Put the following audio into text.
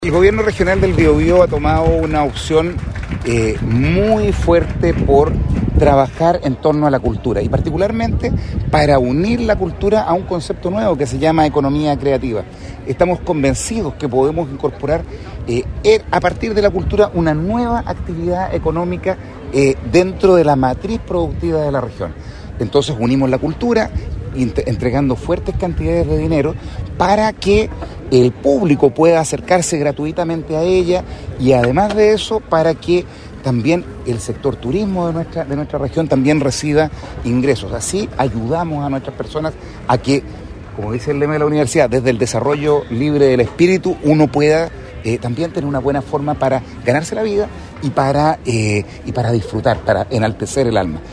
El gobierno regional del Biobío ha tomado una opción muy fuerte por trabajar en torno a la cultura y particularmente para unir la cultura a un concepto nuevo que se llama economía creativa. Estamos convencidos que podemos incorporar a partir de la cultura una nueva actividad económica dentro de la matriz productiva de la región. Entonces unimos la cultura entregando fuertes cantidades de dinero para que el público pueda acercarse gratuitamente a ella y además de eso para que también el sector turismo de nuestra región también reciba ingresos. Así ayudamos a nuestras personas a que, como dice el lema de la universidad, desde el desarrollo libre del espíritu uno pueda también tener una buena forma para ganarse la vida y para disfrutar, para enaltecer el alma.